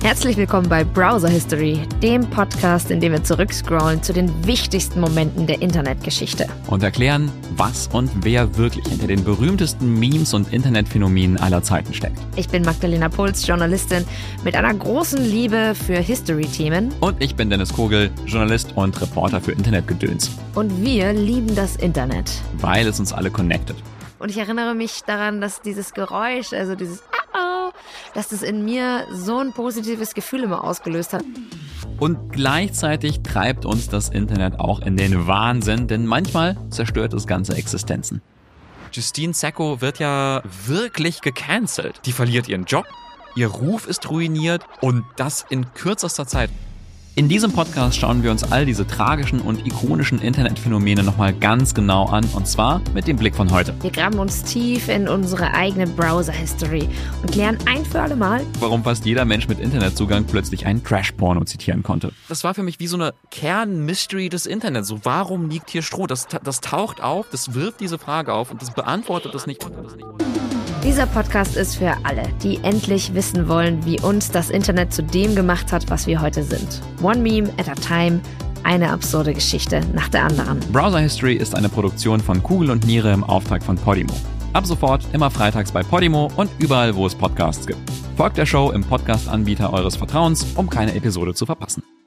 Herzlich willkommen bei Browser History, dem Podcast, in dem wir zurückscrollen zu den wichtigsten Momenten der Internetgeschichte. Und erklären, was und wer wirklich hinter den berühmtesten Memes und Internetphänomenen aller Zeiten steckt. Ich bin Magdalena Puls, Journalistin mit einer großen Liebe für History-Themen. Und ich bin Dennis Kogel, Journalist und Reporter für Internetgedöns. Und wir lieben das Internet. Weil es uns alle connectet. Und ich erinnere mich daran, dass dieses Geräusch, also dieses dass das in mir so ein positives Gefühl immer ausgelöst hat. Und gleichzeitig treibt uns das Internet auch in den Wahnsinn, denn manchmal zerstört es ganze Existenzen. Justine Sacco wird ja wirklich gecancelt. Die verliert ihren Job, ihr Ruf ist ruiniert und das in kürzester Zeit. In diesem Podcast schauen wir uns all diese tragischen und ikonischen Internetphänomene nochmal ganz genau an, und zwar mit dem Blick von heute. Wir graben uns tief in unsere eigene Browser-History und klären ein für alle Mal, warum fast jeder Mensch mit Internetzugang plötzlich einen Trash-Porno zitieren konnte. Das war für mich wie so eine Kern-Mystery des Internets. So, warum liegt hier Stroh? Das taucht auf, das wirft diese Frage auf und das beantwortet das nicht. Dieser Podcast ist für alle, die endlich wissen wollen, wie uns das Internet zu dem gemacht hat, was wir heute sind. One Meme at a time, eine absurde Geschichte nach der anderen. Browser History ist eine Produktion von Kugel und Niere im Auftrag von Podimo. Ab sofort immer freitags bei Podimo und überall, wo es Podcasts gibt. Folgt der Show im Podcast-Anbieter eures Vertrauens, um keine Episode zu verpassen.